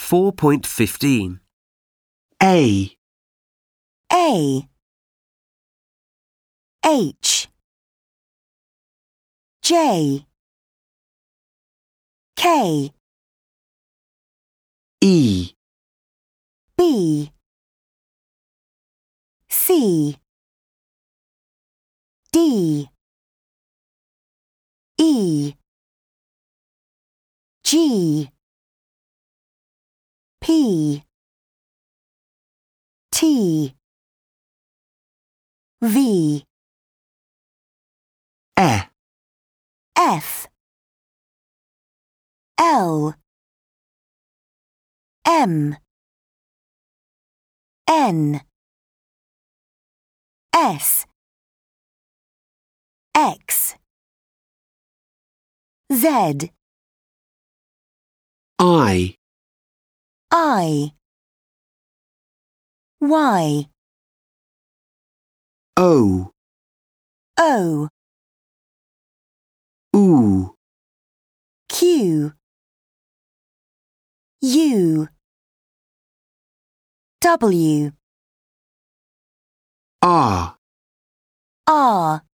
4.15. A, H J K E, B C D E G P T V E, F L M N S X Z I, I Y O, O U, Q U W R. R